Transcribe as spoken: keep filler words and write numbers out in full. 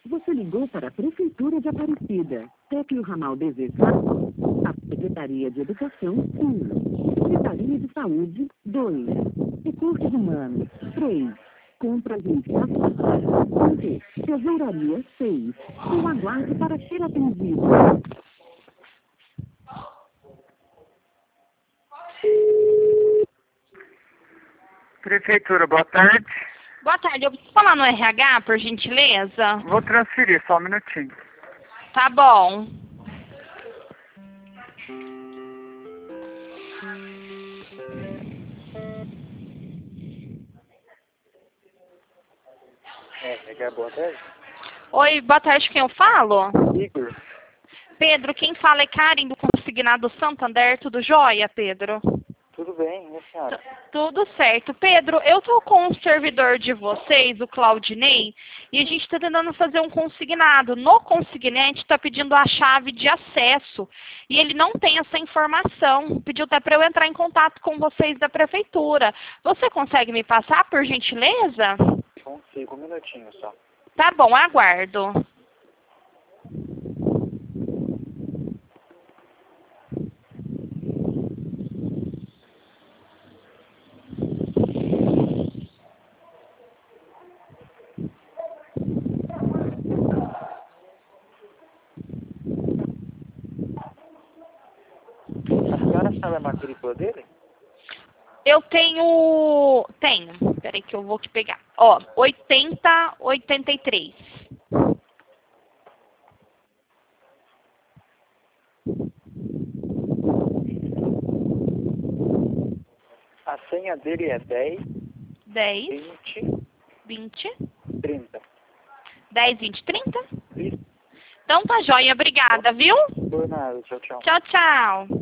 Você ligou para a Prefeitura de Aparecida. Tecle o ramal desejado. A Secretaria de Educação, um. Secretaria de Saúde, dois. Recursos Humanos, três. Compras e estações, cinco. Tesouraria, seis. Eu aguardo para ser atendido. Prefeitura, boa tarde. Boa tarde, eu preciso falar no R H, por gentileza? Vou transferir, só um minutinho. Tá bom. É, boa tarde. Oi, boa tarde, quem eu falo? Igor. Pedro, quem fala é Karen, do Consignado Santander, tudo jóia, Pedro? Tudo bem, minha senhora? Tudo certo. Pedro, eu tô com um servidor de vocês, o Claudinei, e a gente tá tentando fazer um consignado. No consignante tá pedindo a chave de acesso, e ele não tem essa informação. Pediu até para eu entrar em contato com vocês da prefeitura. Você consegue me passar, por gentileza? Consigo, um minutinho só. Tá bom, aguardo. A senhora sabe a matrícula dele? Eu tenho... Tenho. Peraí que eu vou aqui pegar. Ó, oitenta, oitenta e três. A senha dele é dez, dez, vinte, vinte, trinta. dez, vinte, trinta? Isso. Então tá joia, obrigada, viu? Por nada, tchau, tchau. Tchau, tchau.